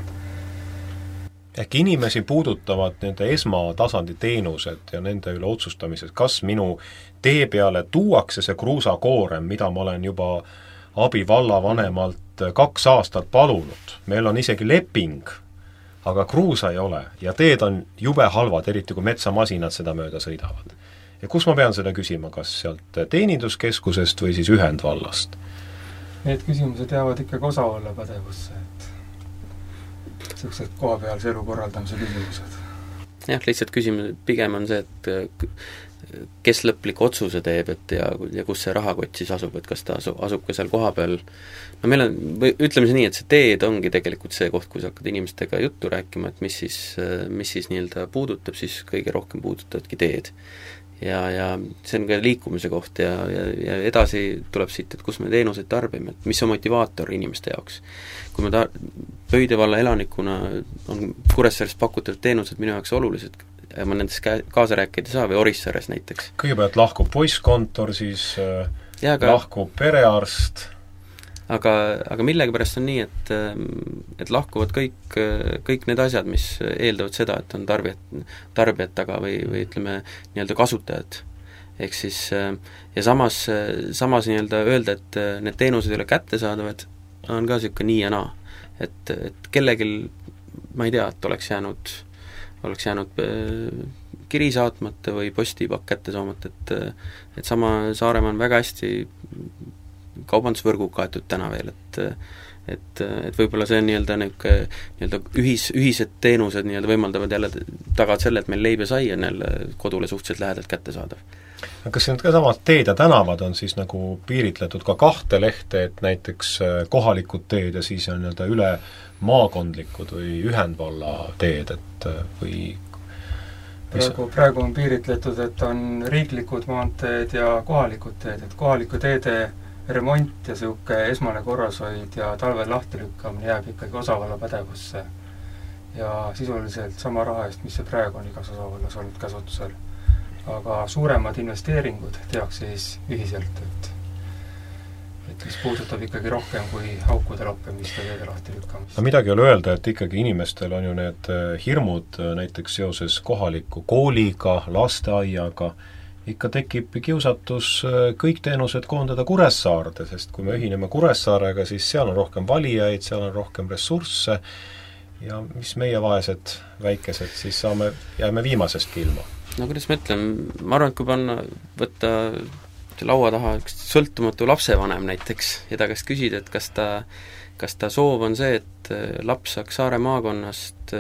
ehk inimesi puudutavad nende esmatasandi teenused ja nende üle otsustamised, kas minu tee peale tuuakse see kruusakoorem, mida ma olen juba abivallavanemalt kaks aastat palunud. Meil on isegi leping, aga kruusa ei ole ja teed on jube halvad, eriti kui metsamasinad seda mööda sõidavad. Ja kus ma pean seda küsima, kas sealt teeninduskeskusest või siis ühendvallast? Need küsimused jäävad ikkagi osavalla pädevusse, et sellised kohapealse elu korraldamise küsimused. Jah, lihtsalt küsimus pigem on see, et kes lõplik otsuse teeb, et ja, ja kus see rahakott siis asub, et kas ta asub, asub ka seal koha peal. No meil on, või ütleme see nii, et see teed ongi tegelikult see koht, kui sa hakkad inimestega juttu rääkima, et mis siis, mis siis nii-öelda puudutab, siis kõige rohkem puudutavadki teed. Ja, ja see on ka liikumise koht ja, ja, ja edasi tuleb siit, et kus me teenuseid tarbime, et mis on motivaator inimeste jaoks. Kui me ta-, Pöide valla elanikuna on Kuressaares pakutav teenused minu jaoks olulised, ja ma nendest kaasa rääkida ei saa, või Orissaares näiteks. Kõigepealt lahkub poisskontor, siis ja, aga, lahkub perearst. Aga, aga millega pärast on nii, et, et lahkuvad kõik, kõik need asjad, mis eeldavad seda, et on tarbijat, tarbijat taga või, või ütleme nii-öelda kasutajad. Ehk siis, ja samas, samas nii-öelda öelda, et need teenused ei ole kättesaadavad, on ka niisugune nii ja naa. Et, et kellegil, ma ei tea, et oleks jäänud oleks jäänud kiri saatmata või postipakk kätte saamata, et, et sama Saaremaa on väga hästi kaubandusvõrgu kaetud täna veel, et et, et võib-olla see on nii-öelda nii-öelda ühis, ühised teenused nii-öelda võimaldavad jälle tagad selle, et meil leib ja sai on jälle kodule suhteliselt lähedalt kättesaadav. Kas need ka samad teed ja tänavad on siis nagu piiritletud ka kahte lehte, et näiteks kohalikud teed ja siis on nii-öelda üle maakondlikud või ühendvalla teed, et või praegu, praegu on piiritletud, et on riiklikud maanteed ja kohalikud teed, et kohaliku teede remont ja siuke esmane korrashoid ja talvel lahtilükkamine jääb ikkagi osavalla pädevusse ja sisuliselt sama raha eest, mis see praegu on igas osavallas olnud käsutusel. Aga suuremad investeeringud tehakse siis ühiselt, et et mis puudutab ikkagi rohkem kui aukude lappimist ja teede lahtilükkamist. No midagi ei ole öelda, et ikkagi inimestel on ju need hirmud näiteks seoses kohaliku kooliga, lasteaiaga, ikka tekib kiusatus kõik teenused koondada Kuressaarde, sest kui me ühineme Kuressaarega, siis seal on rohkem valijaid, seal on rohkem ressursse ja mis meie vaesed väikesed, siis saame, jääme viimasestki ilma. No kuidas ma ütlen, ma arvan, et kui panna, võtta laua taha üks sõltumatu lapsevanem näiteks ja ta käest küsida, et kas ta, kas ta soov on see, et laps saaks Saare maakonnast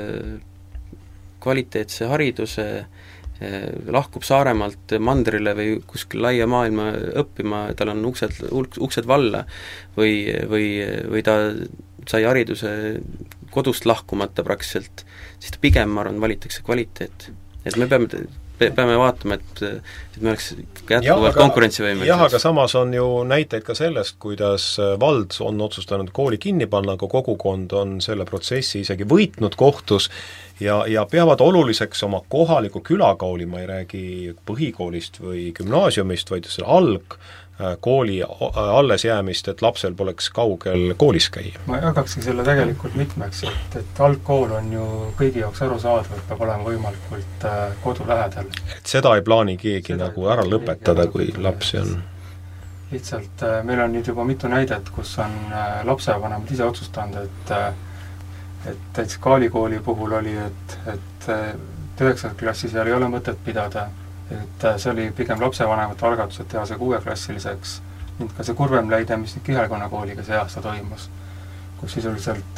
kvaliteetse hariduse, lahkub Saaremaalt mandrile või kuskil laia maailma õppima, tal on uksed, uksed valla või, või, või ta sai hariduse kodust lahkumata praktiliselt, siis ta pigem, ma arvan, valitakse kvaliteet. Et me peame, peame vaatama, et, et me oleks jätkuvalt konkurentsivõimelised. Jah, aga samas on ju näiteid ka sellest, kuidas vald on otsustanud kooli kinni panna, aga kogukond on selle protsessi isegi võitnud kohtus ja, ja peavad oluliseks oma kohaliku külakooli, ma ei räägi põhikoolist või gümnaasiumist, vaid selle alg kooli alles jäämist, et lapsel poleks kaugel koolis käia. Ma jagakski selle tegelikult mitmeks, et, et algkool on ju kõigi jaoks aru saada, et peab olema võimalikult kodu lähedal. Et seda ei plaani keegi seda nagu ära lõpetada, kui lapsi on. Lihtsalt meil on nüüd juba mitu näidet, kus on lapsevanemad ise otsustanud, et et et kaalikooli puhul oli, et, et üheksanda klassi seal ei ole mõtet pidada, et see oli pigem lapsevanemate algatus, et teha see kuueklassiliseks, ning ka see kurvem läide, mis nüüd Kihelkonna kooliga see aasta toimus, kus sisuliselt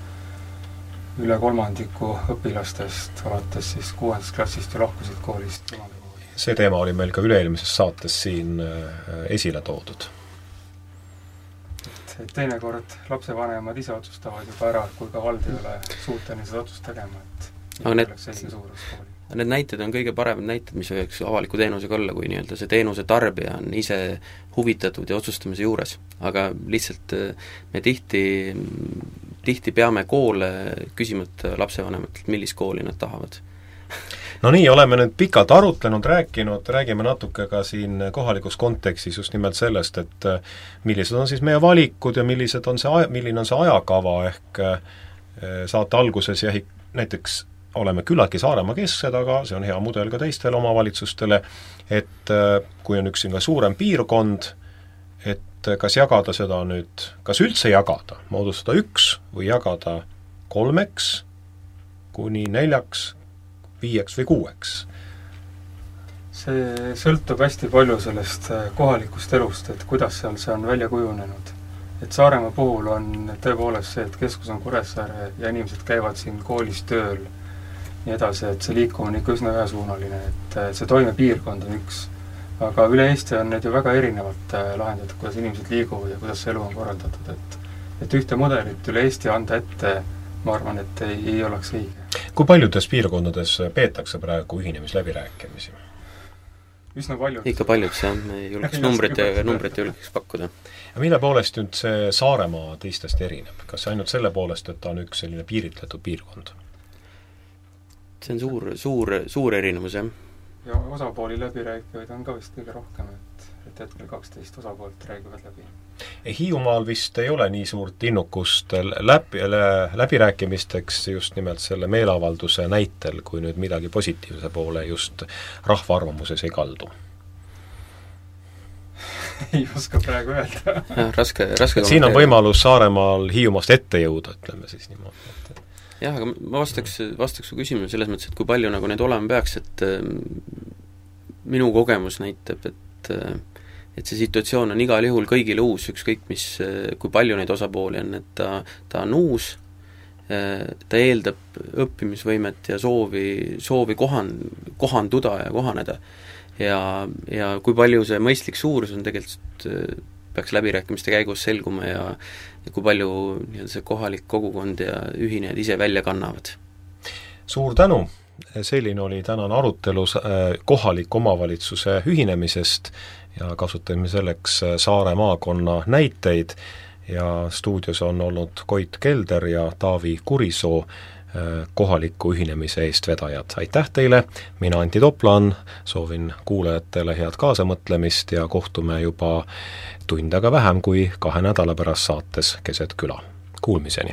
üle kolmandiku õpilastest alates siis kuuendast klassist ja lahkusid koolist. See teema oli meil ka üle-eelmises saates siin esile toodud. Et teinekord lapsevanemad ise otsustavad juba ära, kui ka vald ei ole suuteline seda otsust tegema, et aga need, need näited on kõige paremad näited, mis võiks avaliku teenusega olla, kui nii-öelda see teenuse tarbija on ise huvitatud ja otsustamise juures. Aga lihtsalt me tihti, tihti peame koole küsimata lapsevanematelt, millist kooli nad tahavad. no nii, oleme nüüd pikalt arutlenud, rääkinud, räägime natuke ka siin kohalikus kontekstis just nimelt sellest, et millised on siis meie valikud ja millised on see, milline on see ajakava, ehk saate alguses jah, näiteks oleme küllaltki Saaremaa kesksed, aga see on hea mudel ka teistele omavalitsustele, et kui on üks ka suurem piirkond, et kas jagada seda nüüd, kas üldse jagada, moodustada üks või jagada kolmeks, kuni neljaks, viieks või kuueks? See sõltub hästi palju sellest kohalikust elust, et kuidas seal see on välja kujunenud. Et Saaremaa puhul on tõepoolest see, et keskus on Kuressaare ja inimesed käivad siin koolis tööl nii edasi, et see liikumine ikka üsna ühesuunaline, et see toimepiirkond on üks. Aga üle Eesti on need ju väga erinevalt lahendatud, kuidas inimesed liiguvad ja kuidas see elu on korraldatud, et, et ühte mudelit üle Eesti anda ette, ma arvan, et ei, ei oleks õige. Kui paljudes piirkondades peetakse praegu ühinemisläbirääkimisi? Üsna paljud. Ikka paljuks, jah, me ei julgeks numbrit, numbrit ei julgeks pakkuda. Ja mille poolest nüüd see Saaremaa teistest erineb? Kas ainult selle poolest, et ta on üks selline piiritletud piirkond? See on suur, suur, suur erinevus, jah. Ja osapooli läbirääkivaid on ka vist kõige rohkem, et, et hetkel kaksteist osapoolt räägivad läbi. Hiiumaal vist ei ole nii suurt innukust läbi, läbirääkimisteks just nimelt selle meeleavalduse näitel, kui nüüd midagi positiivse poole just rahva arvamuses ei kaldu. ei oska praegu öelda. Ja, raske, raske siin on võimalus Saaremaal Hiiumaast ette jõuda, ütleme siis niimoodi. Jah, aga ma vastaks, vastaks su küsimus selles mõttes, et kui palju nagu need olema peaks, et äh, minu kogemus näitab, et äh, et see situatsioon on igal juhul kõigile uus, ükskõik mis, kui palju neid osapooli on, et ta, ta on uus, ta eeldab õppimisvõimet ja soovi, soovi kohan, kohanduda ja kohaneda. Ja, ja kui palju see mõistlik suurus on tegelikult, peaks läbirääkimiste käigus selguma ja, ja kui palju nii-öelda see kohalik kogukond ja ühinejad ise välja kannavad. Suur tänu! Selline oli tänane arutelu kohaliku omavalitsuse ühinemisest ja kasutame selleks Saare maakonna näiteid ja stuudios on olnud Koit Kelder ja Taavi Kurisoo, kohaliku ühinemise eest vedajad. Aitäh teile, mina Antti Toplan, soovin kuulajatele head kaasamõtlemist ja kohtume juba tund aga vähem kui kahe nädala pärast saates Keset küla. Kuulmiseni!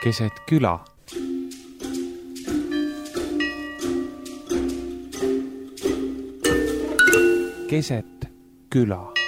keset küla. Keset küla.